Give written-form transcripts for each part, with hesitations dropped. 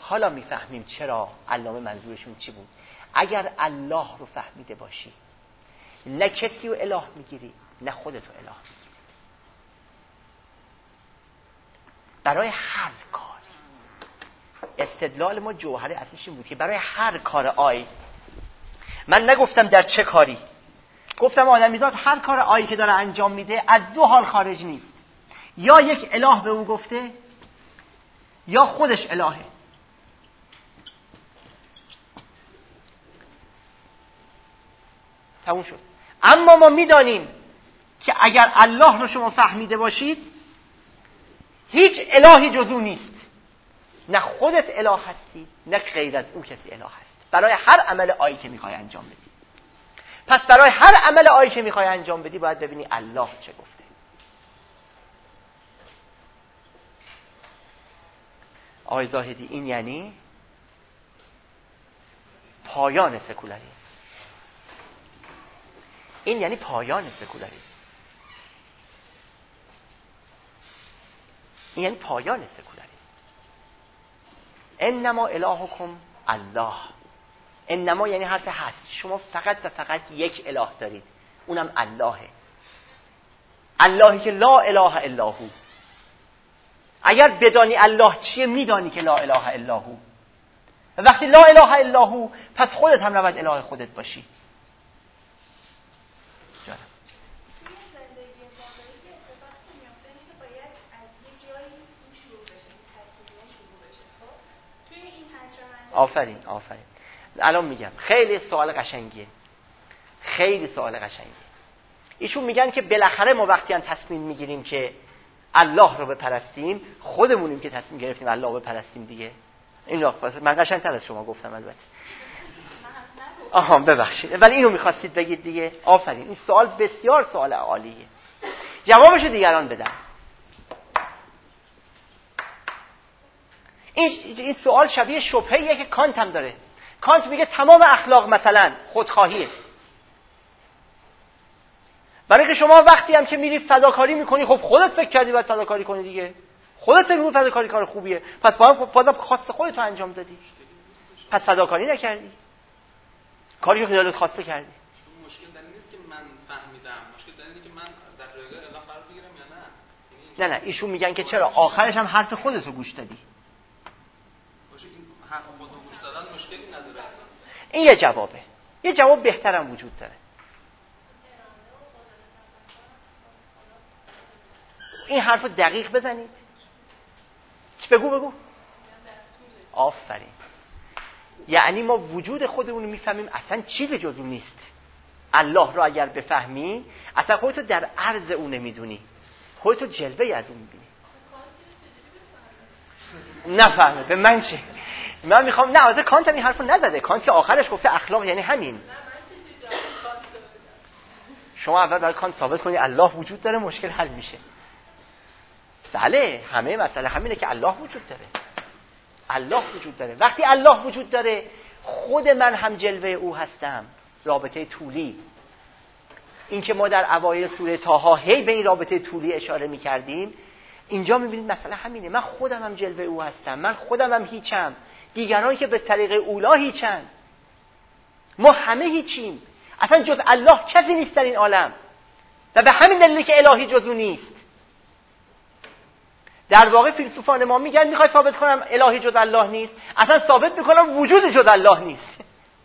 حالا میفهمیم چرا علامه منظورشون چی بود. اگر الله رو فهمیده باشی، نه کسی رو اله میگیری نه خودتو اله میگیری. برای هر کاری استدلال ما جوهر اصلیش این بود که برای هر کار من نگفتم در چه کاری، گفتم آدمیزاد هر کار که داره انجام میده از دو حال خارج نیست، یا یک اله به او گفته یا خودش الهه. تموم شد. اما ما میدانیم که اگر الله رو شما فهمیده باشید هیچ الهی جز او نیست، نه خودت اله هستی نه غیر از او کسی اله هست برای هر عمل که میخوای انجام بدی. پس برای هر عمل که میخوای انجام بدی باید ببینی الله چه گفته. آقای زاهدی این یعنی پایان سکولاریسم. این یعنی پایان سکولاریسم. این یعنی پایان سکولاریسم. انما الهکم الله. انما یعنی حرف هست. شما فقط و فقط یک اله دارید، اونم اللهه. اللهی که لا اله الا هو. اگر بدانی الله چیه میدانی که لا اله الا هو. وقتی لا اله الا هو پس خودت هم نباید اله خودت باشی. جانم. آفرین. الان میگم خیلی سوال قشنگیه. ایشون میگن که بالاخره ما وقتی هم تصمیم میگیریم که الله رو بپرستیم خودمونیم که تصمیم گرفتیم الله رو بپرستیم دیگه. این من قشنگتر از شما گفتم البته. ببخشید ولی اینو میخواستید بگید دیگه. آفرین. این سوال بسیار سوال عالیه. جوابشو دیگران بدن. این سوال شبیه شبهه‌ایه که کانت هم داره. کانت میگه تمام اخلاق مثلا خودخواهیه. برای که شما وقتی هم که میری فداکاری میکنی خب خودت فکر کردی باید فداکاری کنی دیگه. خودت فکر می‌کنی فداکاری کار خوبیه. پس بازم خواست خودت رو انجام دادی. پس فداکاری نکردی. کاری که دلت خواسته کردی. مشکل در این نیست که من فهمیدم. مشکل در اینه که من در جایگاه اله قرار بگیرم یا نه. نه ایشون میگن که چرا آخرش هم حرف خودت رو گوش دادی. این حرف خودت رو گوش دادن مشکلی نداره اصلا. این یه جوابه. یه جواب بهترم وجود داره. این حرف رو دقیق بزنید. بگو. آفرین. یعنی ما وجود خودمون رو میفهمیم اصلا چیز جز اون نیست. الله رو اگر بفهمی اصلا خودتو در عرض اون نمیدونی، خودتو جلوه از اون میبینی. نفهمه به من چه؟ من میخوام نه از کانت این حرفو نزده. کانت که آخرش گفته اخلاق یعنی همین. شما اول برای کانت ثابت کنی الله وجود داره مشکل حل میشه. بله همه مسئله همینه که الله وجود داره. وقتی الله وجود داره خود من هم جلوه او هستم. رابطه طولی. این که ما در اوایل سوره طه هی به این رابطه طولی اشاره میکردیم اینجا میبینید مسئله همینه. من خودم هم جلوه او هستم. من خودم هم هیچم. دیگران که به طریق اولا هیچن. ما همه هیچیم. اصلا جز الله کسی نیست در این عالم و به همین دلیلی که الهی جز او نیست. در واقع فیلسوفان ما میگن میخوای ثابت کنم الهی جز الله نیست، اصلا ثابت میکنم وجود جز الله نیست.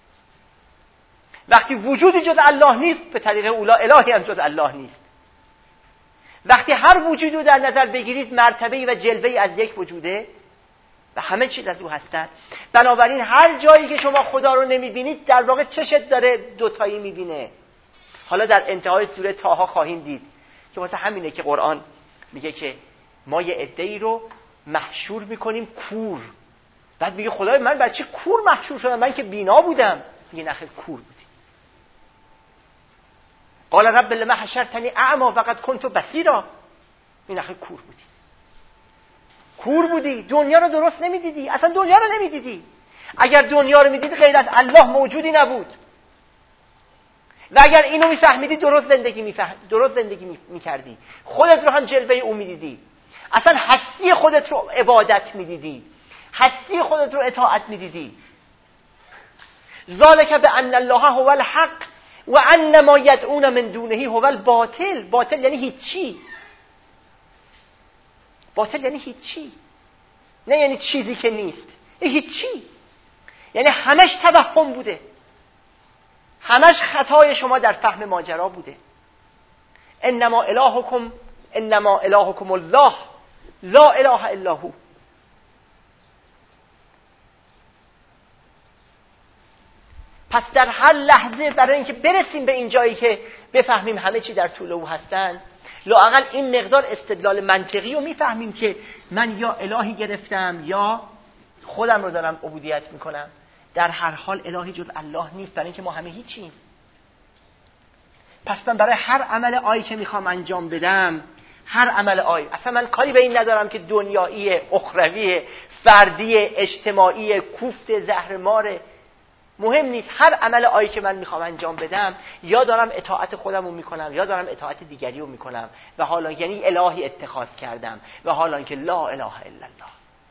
وقتی وجودی جز الله نیست به طریق اولا الهی هم جز الله نیست. وقتی هر وجودی رو در نظر بگیرید مرتبه‌ای و جلوه‌ای از یک وجوده و همه چیز از او هستن. بنابراین هر جایی که شما خدا رو نمیبینید در واقع چشت داره دوتایی میبینه. حالا در انتهای سوره طه خواهیم دید که واسه همینه که قرآن میگه که ما یه عده‌ای رو محشور میکنیم کور. بعد میگه خدای من برای چی کور محشور شدم؟ من که بینا بودم. میگه نخیر کور بودی. قال رب لما حشرتنی اعما وقد كنت بصیرا. این نخیر کور بودی. دنیا رو درست نمیدیدی. اصلا دنیا رو نمیدیدی. اگر دنیا رو میدیدی غیر از الله موجودی نبود. و اگر اینو میفهمیدی درست زندگی میکردی. خودت رو هم جلوه او میدیدی. اصلا هستی خودت رو عبادت میدیدی. هستی خودت رو اطاعت میدیدی. ذالک بان الله هو الحق و ان ما یدعون من دونه هو الباطل. باطل یعنی هیچی. باطل یعنی هیچی، نه یعنی چیزی که نیست. هیچی یعنی همش توهم بوده، همش خطای شما در فهم ماجرا بوده. انما الهکم الله لا اله الا هو. پس در هر لحظه برای اینکه برسیم به این جایی که بفهمیم همه چی در طول او هستن، لااقل این مقدار استدلال منطقی رو میفهمیم که من یا الهی گرفتم یا خودم رو دارم عبودیت میکنم. در هر حال الهی جز الله نیست، برای اینکه ما همه هیچیم. پس من برای هر عمل آیی که میخوام انجام بدم، هر عمل آیی، اصلا من کاری به این ندارم که دنیایی، اخروی، فردی، اجتماعی، کوفت، زهرمار، مهم نیست. هر عمل آیی که من میخوام انجام بدم، یا دارم اطاعت خودم رو میکنم یا دارم اطاعت دیگری رو میکنم، و حالا یعنی الهی اتخاذ کردم، و حالا که لا اله الا الله.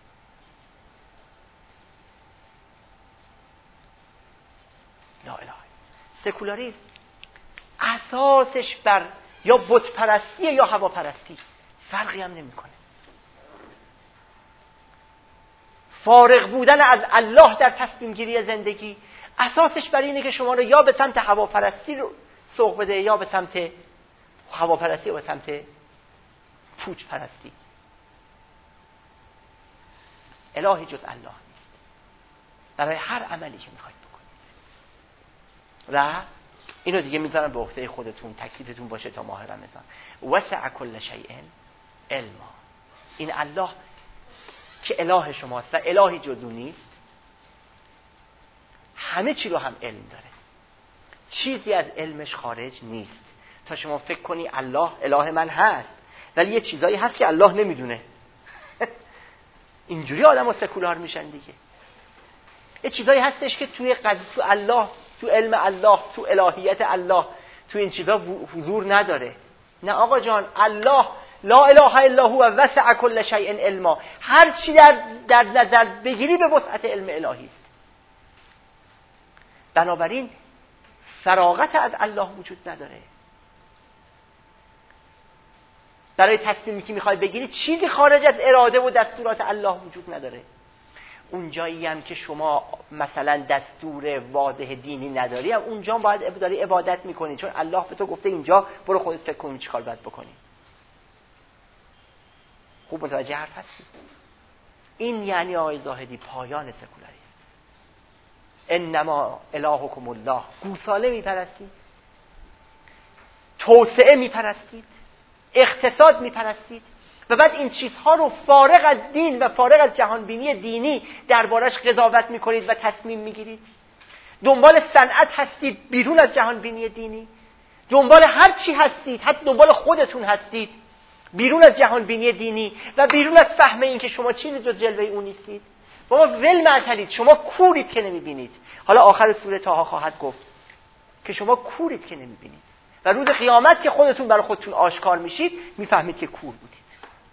لا اله. سکولاریسم اساسش بر یا بت پرستی یا هوا پرستی، فرقی هم نمیکنه. فارغ بودن از الله در تصمیم گیری زندگی اساسش بر اینه که شما رو یا به سمت هواپرستی رو سوق بده یا به سمت هواپرستی یا به سمت پوچ پرستی. الهی جز الله نیست برای هر عملی که میخواید بکنید. و اینو دیگه میذارم به عهده خودتون، تکلیفتون باشه تا ماه رمضان. وسع کل شیء علما. این الله که اله شماست و الهی جز او نیست، همه چی رو هم علم داره، چیزی از علمش خارج نیست. تا شما فکر کنی الله اله من هست ولی یه چیزایی هست که الله نمیدونه. اینجوری آدم‌ها سکولار میشن دیگه. یه چیزایی هستش که توی الله، تو علم الله، تو الهیت الله، تو این چیزا حضور نداره. نه آقا جان، الله لا اله الا هو وسع کل شیء علما. هر چی در نظر بگیری به وسعت علم الهی است. بنابراین فراغت از الله وجود نداره. برای تصمیمی که میخوای بگیری چیزی خارج از اراده و دستورات الله وجود نداره. اون جایی هم که شما مثلا دستور واضح دینی نداری، اونجا باید داری عبادت میکنی، چون الله به تو گفته اینجا برو خودت فکر کن چی کار باید بکنی. خوب متوجه حرف هستی؟ این یعنی آقای زاهدی پایان سکولاریسم. انما الهکم الله. گوساله میپرستید، توسعه میپرستید، اقتصاد میپرستید و بعد این چیزها رو فارغ از دین و فارغ از جهانبینی دینی دربارش قضاوت میکنید و تصمیم میگیرید. دنبال صنعت هستید بیرون از جهانبینی دینی، دنبال هر چی هستید، حتی دنبال خودتون هستید بیرون از جهانبینی دینی و بیرون از فهم این که شما چیزی جز جلوه اون نیستید. بابا ول معطلید، شما کورید که نمیبینید. حالا آخر سوره طه خواهد گفت که شما کورید که نمیبینید و روز قیامت که خودتون برای خودتون آشکار میشید میفهمید که کور بودید.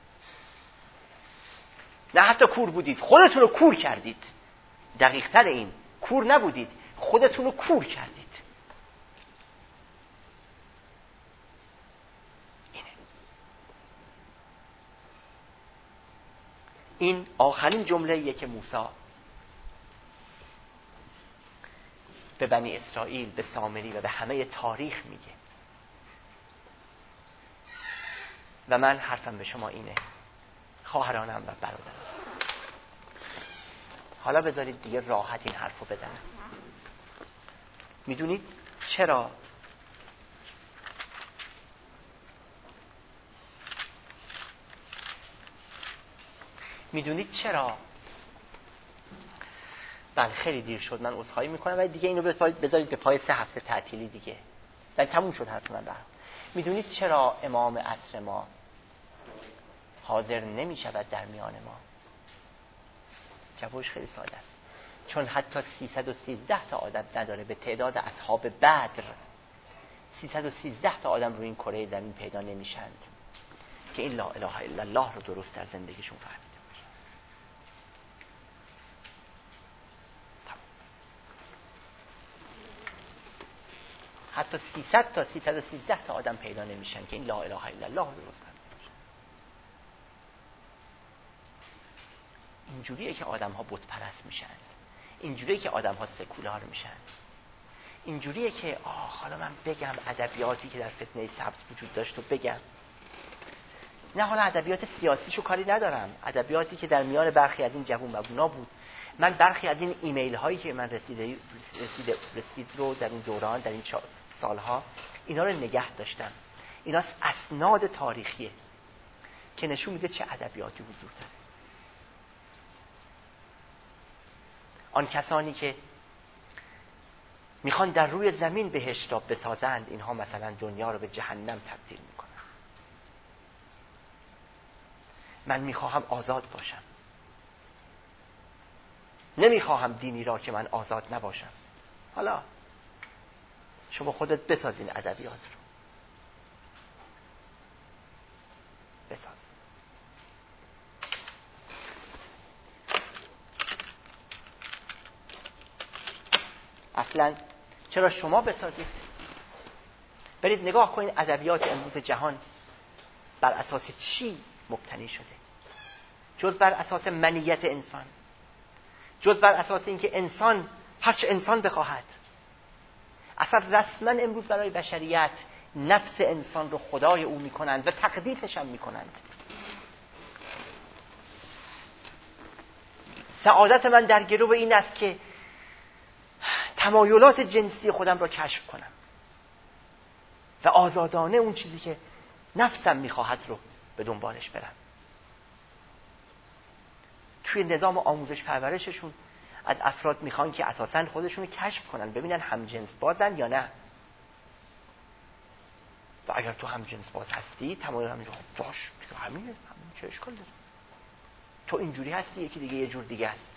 نه حتی کور بودید، خودتون رو کور کردید. دقیق تر این، کور نبودید، خودتون رو کور کردید. این آخرین جمله‌ایه که موسی به بنی اسرائیل، به سامری و به همه تاریخ میگه. و من حرفم به شما اینه، خواهرانم و برادرم، حالا بذارید دیگه راحت این حرفو بزنم. میدونید چرا بله خیلی دیر شد، من عذرخواهی میکنم ولی دیگه اینو بذارید به پای 3 هفته تعطیلی دیگه. ولی تموم شد حرف من. میدونید چرا امام عصر ما حاضر نمی شود در میان ما؟ جوابش خیلی ساده است. چون حتی 313 تا آدم نداره به تعداد اصحاب بدر. 313 تا آدم روی این کره زمین پیدا نمیشند که این لا اله الا الله رو درست در زندگیشون فهمیده باشه. حتی 300 تا 313 تا آدم پیدا نمیشن که این لا اله الا الله رو درست کنن. اینجوریه که آدم ها بت پرست میشن، اینجوریه که آدم ها سکولار میشن، اینجوریه که حالا من بگم ادبیاتی که در فتنه سبز وجود داشت و بگم. نه حالا ادبیات سیاسیشو کاری ندارم، ادبیاتی که در میان برخی از این جوان‌بونا بود. من برخی از این ایمیل هایی که من رسید رو در این دوران، در این سالها، اینا رو نگه داشتم. اینا اسناد تاریخیه که نشون میده چه ادبیاتی حضور داره. آن کسانی که میخوان در روی زمین بهشت را بسازند، اینها مثلا دنیا رو به جهنم تبدیل میکنن. من میخواهم آزاد باشم، نمیخواهم دینی را که من آزاد نباشم. حالا شما خودت بسازین ادبیات رو، بساز. اصلا چرا شما بسازید؟ برید نگاه کنید ادبیات امروز جهان بر اساس چی مبتنی شده؟ جز بر اساس منیت انسان، جز بر اساس اینکه انسان هرچه انسان بخواهد. اصلا رسما امروز برای بشریت نفس انسان رو خدای او میکنند و تقدیسش هم میکنند. سعادت من در گرو این است که تمایلات جنسی خودم را کشف کنم و آزادانه اون چیزی که نفسم میخواهد رو به دنبالش برم. توی نظام آموزش پرورششون از افراد میخوان که اساساً خودشون رو کشف کنن، ببینن همجنس بازن یا نه. و اگر تو همجنس باز هستی تمایل همین باش، همین چه اشکال داره؟ تو اینجوری هستی، یکی دیگه یه جور دیگه است.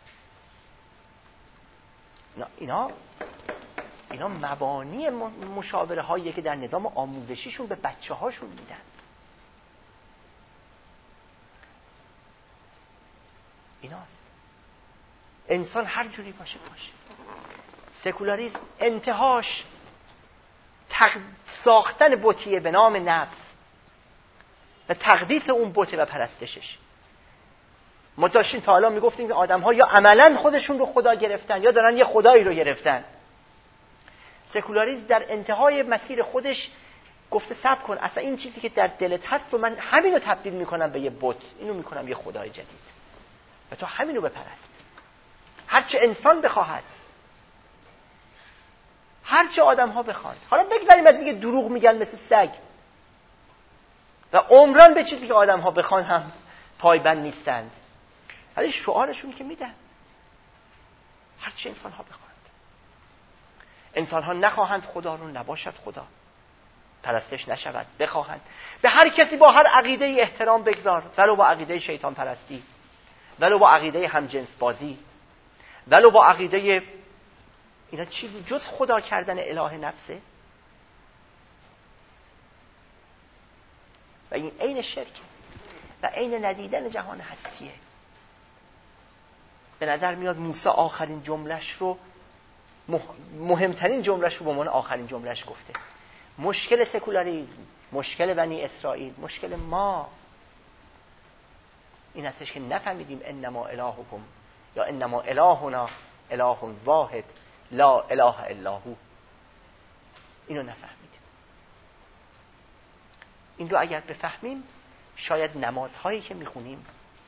اینا مبانی مشاوره هایی که در نظام آموزشیشون به بچه هاشون میدن. ایناست. انسان هر جوری باشه. سکولاریسم انتهاش ساختن بتیه به نام نفس و تقدیس اون بت و پرستشش. ما داشتیم تا حالا میگفتیم که آدم‌ها یا عملاً خودشون رو خدا گرفتن یا دارن یه خدایی رو گرفتن. سکولاریسم در انتهای مسیر خودش گفته صبر کن، اصلا این چیزی که در دلت هست و من همینو تبدیل میکنم به یه بت، اینو میکنم یه خدای جدید و تو همینو بپرست. هرچه انسان بخواهد، هرچه آدم‌ها بخوان. حالا بگذاریم از اینکه دروغ میگن مثل سگ و عمران به چیزی که آدم‌ها بخوان هم پایبند نیستند، ولی شعارشون که میدن هرچه انسان‌ها بخواهند. انسان‌ها نخواهند خدا رو، نباشد خدا، پرستش نشود، بخواهند. به هر کسی با هر عقیده‌ای احترام بگذار، ولو با عقیده شیطان پرستی، ولو با عقیده همجنس بازی، ولو با عقیده اینا چیزی جز خدا کردن اله نفسه. و این عین شرک و عین ندیدن جهان هستیه. به نظر میاد موسی آخرین جملش رو، مهمترین جملش رو به عنوان آخرین جملش گفته. مشکل سکولاریسم، مشکل بنی اسرائیل، مشکل ما این هستش که نفهمیدیم انما الهکم یا انما الهنا اله واحد لا اله الا هو. اینو نفهمیدیم. این رو اگر بفهمیم شاید نمازهایی که میخونیم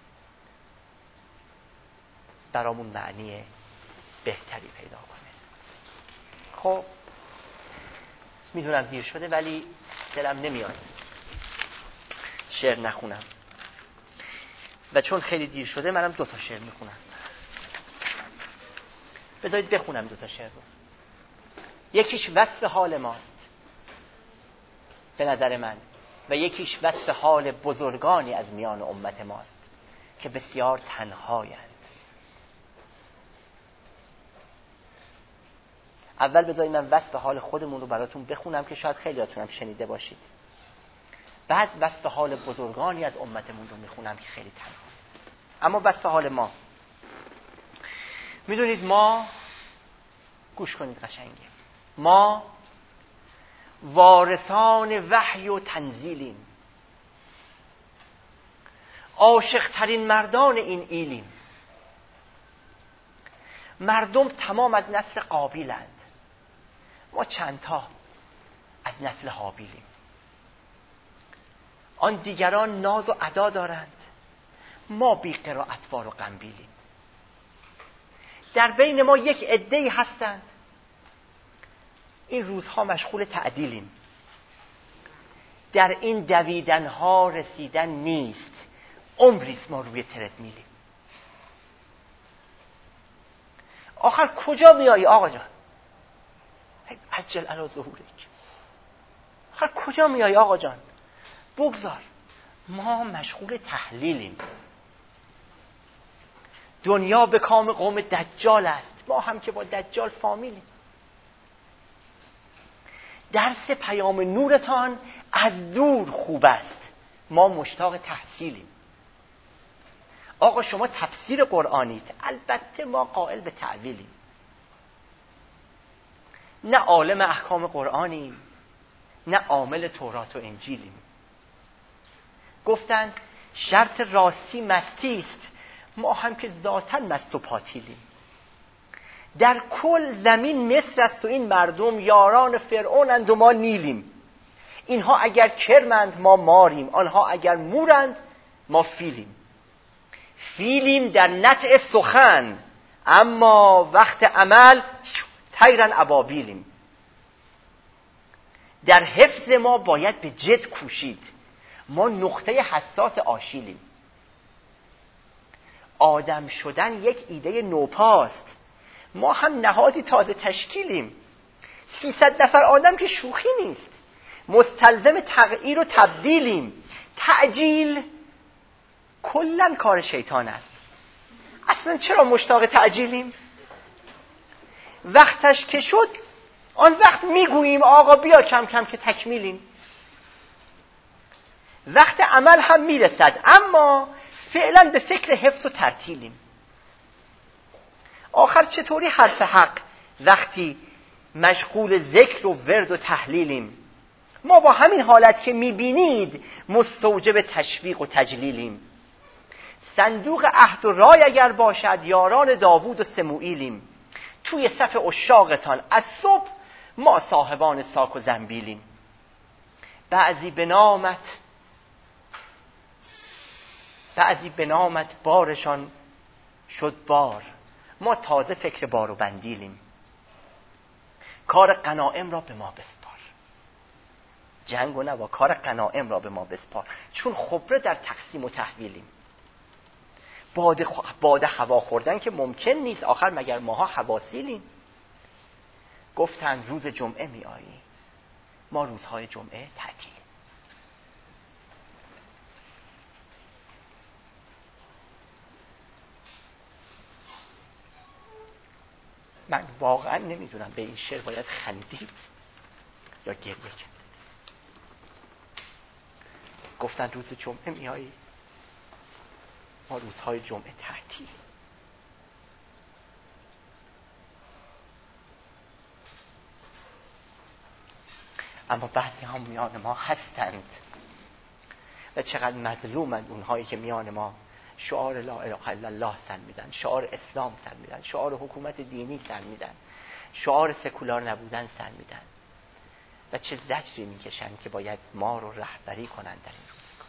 برامون معنی بهتری پیدا کنه. خب میدونم دیر شده ولی دلم نمیاد شعر نخونم و چون خیلی دیر شده منم 2 تا شعر میخونم. بذارید بخونم 2 تا شعر رو. یکیش وصف حال ماست به نظر من و یکیش وصف حال بزرگانی از میان امت ماست که بسیار تنهایند. اول بذارید من وصف حال خودمون رو براتون بخونم که شاید خیلیاتون هم شنیده باشید. بعد وصف حال بزرگانی از امتمون رو میخونم که خیلی تنها. اما وصف حال ما، میدونید ما، گوش کنید قشنگه، ما وارثان وحی و تنزیلیم، عاشق ترین مردان این ایلیم. مردم تمام از نسل قابیلند، ما چندتا از نسل هابیلیم. آن دیگران ناز و ادا دارند، ما بی قرائتوار و قنبیلیم. در بین ما یک عده‌ای هستند این روزها مشغول تعدیلیم. در این دویدنها رسیدن نیست، عمریست ما روی تردمیلیم. آخر کجا میایی آقا جان؟ عجل علی ظهورک. آخر کجا میایی آقا جان؟ بگذار، ما مشغول تحلیلیم. دنیا به کام قوم دجال است، ما هم که با دجال فامیلیم. درس پیام نورتان از دور خوب است، ما مشتاق تحصیلیم. آقا شما تفسیر قرآنید، البته ما قائل به تعویلیم. نه عالم احکام قرآنیم، نه عامل تورات و انجیلیم. گفتند شرط راستی مستی است، ما هم که ذاتاً مست و پاتیلیم. در کل زمین مصر است و این مردم یاران فرعونند و ما نیلیم. اینها اگر کرمند ما ماریم، آنها اگر مورند ما فیلیم. فیلیم در نطع سخن، اما وقت عمل طیرن ابابیلیم. در حفظ ما باید به جد کوشید، ما نقطه حساس آشیلیم. آدم شدن یک ایده نوپاست، ما هم نهادی تازه تشکیلیم. 300 نفر آدم که شوخی نیست، مستلزم تغییر و تبدیلیم. تعجیل کلن کار شیطان است، اصلا چرا مشتاق تعجیلیم؟ وقتش که شد آن وقت میگوییم آقا بیا کم کم که تکمیلیم. وقت عمل هم میرسد، اما فعلا به فکر حفظ و ترتیلیم. آخر چطوری حرف حق وقتی مشغول ذکر و ورد و تحلیلیم؟ ما با همین حالت که میبینید مستوجب تشویق و تجلیلیم. صندوق عهد و رای اگر باشد یاران داوود و سموئیلیم. توی صف عشاقتان از صبح ما صاحبان ساک و زنبیلیم. بعضی به نامت بارشان شد بار، ما تازه فکر بار و بندیلیم. کار غنایم را به ما بسپار، جنگ و نوا، کار غنایم را به ما بسپار، چون خبره در تقسیم و تحویلیم. باده هوا خوردن که ممکن نیست، آخر مگر ماها حواسیلیم. گفتن روز جمعه می آیی، ما روزهای جمعه تعطیلیم. من واقعا نمیدونم به این شعر باید خندید یا گریه کرد. گفتن روز جمعه میایی، ما روزهای جمعه تعطیل. اما بعضی ها میان ما هستند و چقدر مظلومند اونهایی که میان ما شعار لا اله الا الله سر میدن، شعار اسلام سر میدن، شعار حکومت دینی سر میدن، شعار سکولار نبودن سر میدن و چه زجری میکشن که باید ما رو رهبری کنن در این روزگار.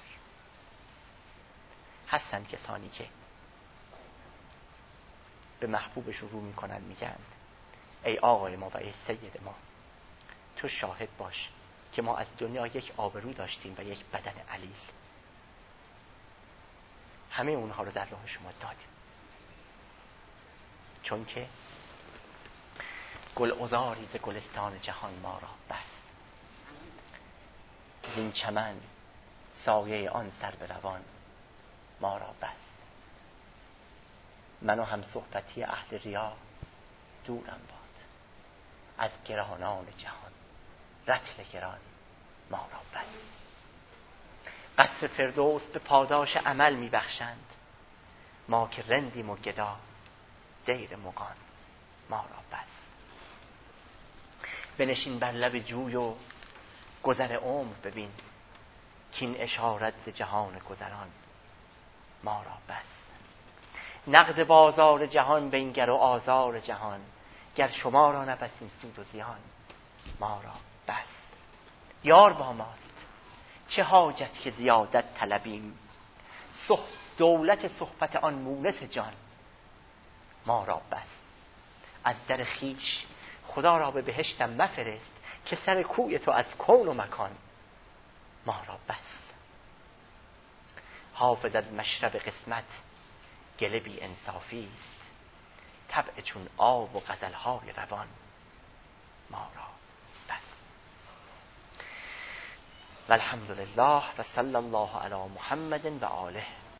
هستن کسانی که به محبوبشون رو میکنن، میگن ای آقای ما و ای سید ما، تو شاهد باش که ما از دنیا یک آبرو داشتیم و یک بدن علیل، همه اونها رو در راه شما دادیم. چون که گل عذاری ز گلستان جهان ما را بس، زین چمن سایه آن سر به روان ما را بس. من و هم صحبتی اهل ریا دورم باد، از گرانان جهان رطل گران ما را بس. قصر فردوس به پاداش عمل میبخشند، ما که رندیم و گدا دیر مغان ما را بس. بنشین بر لب جوی و گذر عمر ببین که این اشارت ز جهان گذران ما را بس. نقد بازار جهان بنگر و آزار جهان، گر شما را نبسیم سود و زیان ما را بس. یار با ماست چه حاجت که زیادت طلبیم، دولت صحبت آن مونس جان ما را بس. از در خیش خدا را به بهشتم مفرست، که سر کوی تو از کون و مکان ما را بس. حافظ از مشرب قسمت گله بی انصافی است، طبع چون آب و غزلهای روان ما را بس. و الحمدلله و صلی الله علی محمد و آله.